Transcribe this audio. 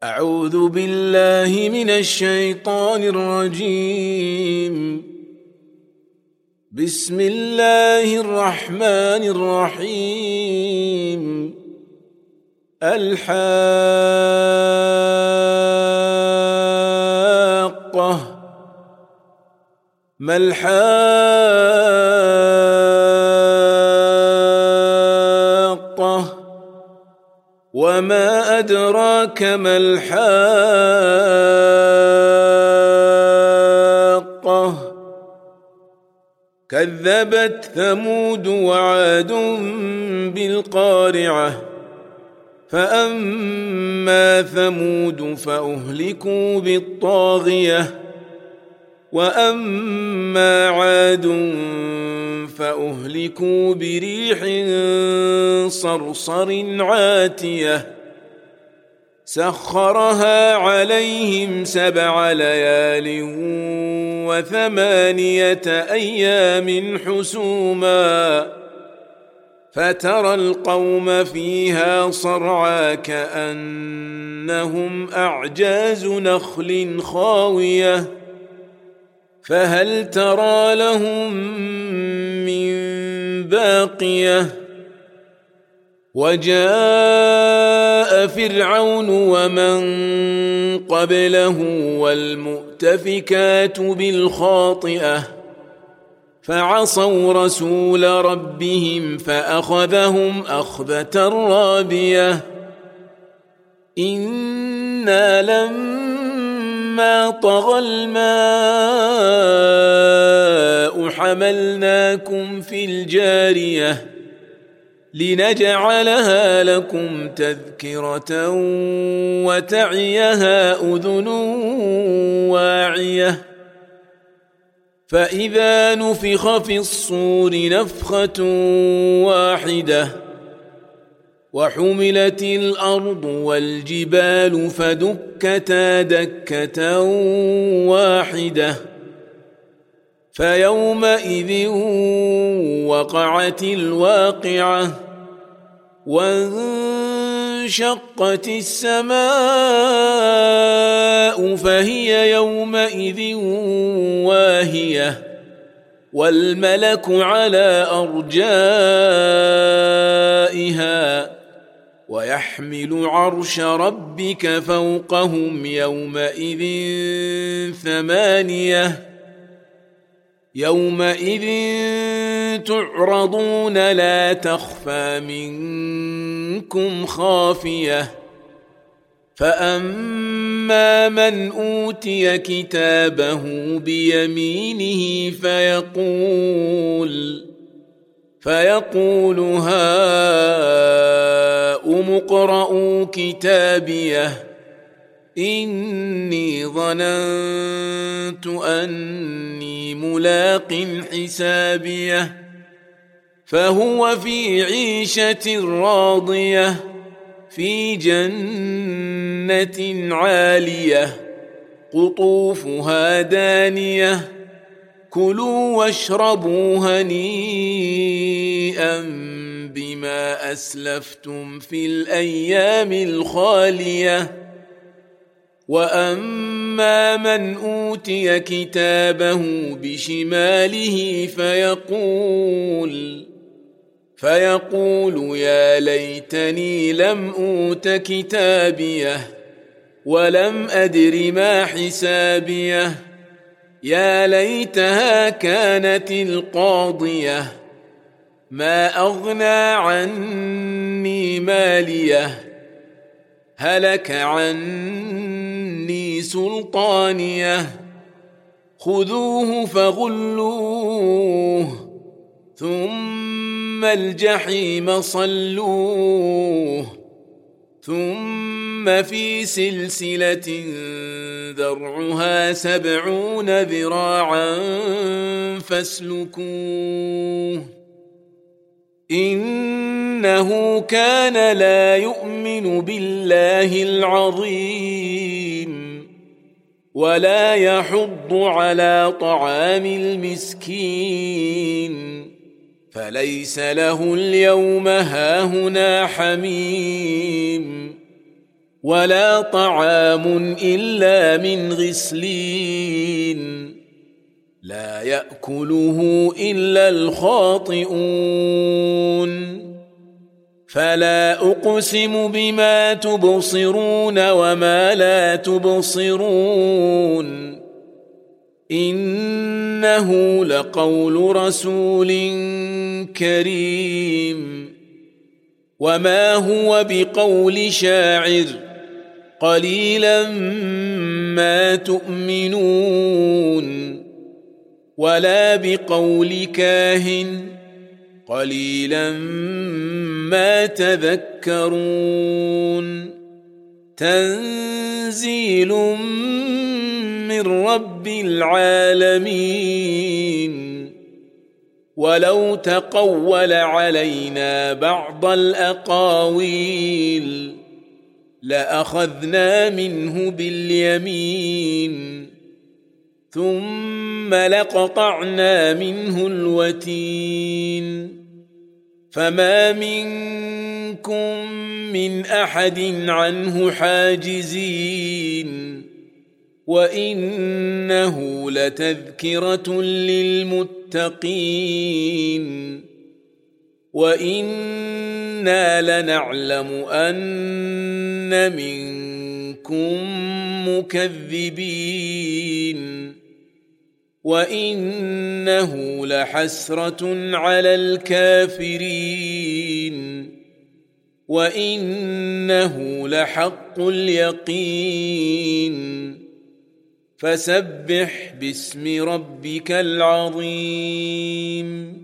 أعوذ بالله من الشيطان الرجيم. بسم الله الرحمن الرحيم. الحاقة. ما الحاقة؟ وما أدراك ما الحاقة؟ كذبت ثمود وعاد بالقارعة. فأما ثمود فأهلكوا بالطاغية، وأما عاد فأهلكوا بريح صرصر عاتية سخرها عليهم 7 ليال و8 أيام حسوما، فترى القوم فيها صرعى كأنهم أعجاز نخل خاوية، فهل ترى لهم من باقية؟ وجاء فرعون ومن قبله والمؤتفكات بالخاطئة، فعصوا رسول ربهم فأخذهم أخذة رابية. إنا لما طغى الماء حملناكم في الجارية لنجعلها لكم تذكرة وتعيها أذن واعية. فإذا نفخ في الصور نفخة واحدة، وحملت الأرض والجبال فدكتا دكة واحدة، فيومئذ وقعت الواقعة، وانشقت السماء فهي يومئذ واهية، والملك على أرجائها، ويحمل عرش ربك فوقهم يومئذ 8. يومئذ تعرضون لا تخفى منكم خافية. فأما من أوتي كتابه بيمينه فيقول هاؤم اقرءوا كتابيه إني ظننت أني ملاق حسابيه. فهو في عيشة راضية في جنة عالية قطوفها دانية. كلوا واشربوا هنيئا بما أسلفتم في الأيام الخالية. وأما من أوتي كتابه بشماله فيقول يا ليتني لم أوت كتابيه ولم أدر ما حسابيه، يا ليتها كانت القاضية، ما أغنى عني ماليه، هلك عني سلطانيه. خذوه فغلوه ثم الجحيم صلوه، ثم في سلسلة ذرعها 70 ذراعا فاسلكوه. إنه كان لا يؤمن بالله العظيم ولا يحض على طعام المسكين، فليس له اليوم هاهنا حميم ولا طعام إلا من غسلين لا يأكله إلا الخاطئون فلا أقسم بما تبصرون وما لا تبصرون إنه لقول رسول كريم وما هو بقول شاعر قليلا ما تؤمنون ولا بقول كاهن قليلا ما تذكرون تنزيل من رب العالمين ولو تقول علينا بعض الأقاويل لأخذنا منه باليمين ثم لقطعنا منه الوتين فما منكم من أحد عنه حاجزين وإنه لتذكرة للمتقين وإنا لنعلم أن منكم مكذبين وإنه لحسرة على الكافرين وإنه لحق اليقين فسبح باسم ربك العظيم